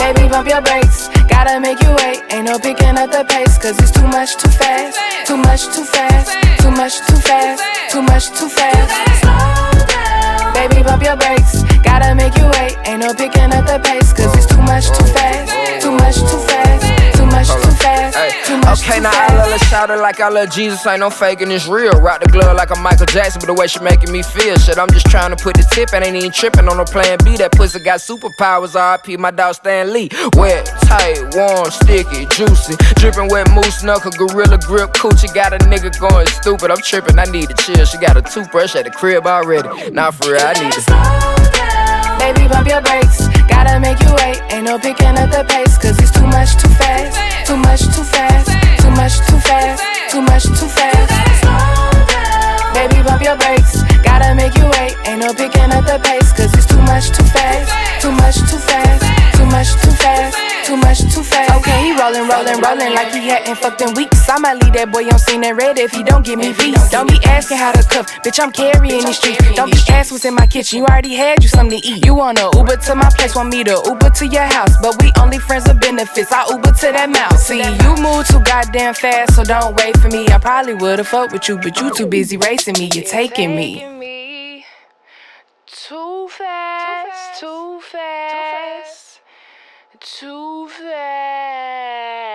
Baby, bump your brakes. Gotta make you wait. Ain't no picking up the pace, cause it's too much too fast. Too much too fast. Too much too fast. Too much too fast. Slow down. Baby, bump your brakes. Gotta make you wait. Ain't no picking up the pace, cause it's too much too fast. Too much too fast. Too much too fast. Too much okay, too now fast. I love her, shout it like I love Jesus. Ain't no faking, it's real. Rock the glove like a Michael Jackson, but the way she making me feel. Shit, I'm just trying to put the tip and ain't even tripping on no plan B. That pussy got superpowers. R.I.P. my dog Stan Lee. Wet, tight, warm, sticky, juicy. Dripping wet moose knuckle, gorilla grip coochie. Got a nigga going stupid. I'm tripping, I need to chill. She got a toothbrush at the crib already. Nah, for real, I need to slow down. Baby, bump your brakes. Gotta make you wait. Ain't no picking up the pace, cause it's too much too fast. Too much too fast. Too much too fast. Too much too fast. Slow down. Baby, bump your brakes. Gotta make you wait. Ain't no picking up the pace, cause it's too much too fast. Too much too fast. Too much too fast. Too much too fast. Okay, he rollin', rollin', rollin' like he hadn't fucked in weeks. I might leave that boy on scene and red if he don't give me peace. Don't be asking how to cook, bitch, I'm carrying these streets. Don't be asking what's in my kitchen, you already had you something to eat. You wanna Uber to my place, want me to Uber to your house, but we only friends with benefits, I Uber to that mouth. See, you move too goddamn fast, so don't wait for me. I probably would've fucked with you, but you too busy racing me, you're taking me too fast, too fast, too fast.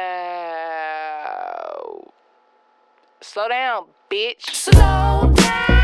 Slow down, bitch. Slow down.